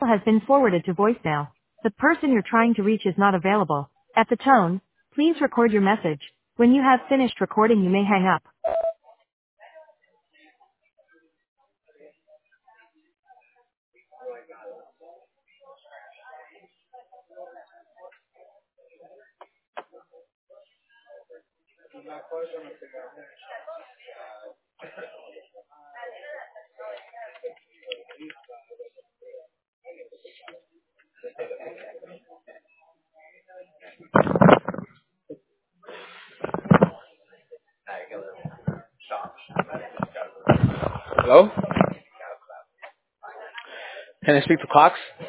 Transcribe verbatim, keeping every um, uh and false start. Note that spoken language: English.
has been forwarded to voicemail. The person you're trying to reach is not available. At the tone, please record your message. When you have finished recording, you may hang up. Hello? Can I speak to Cox?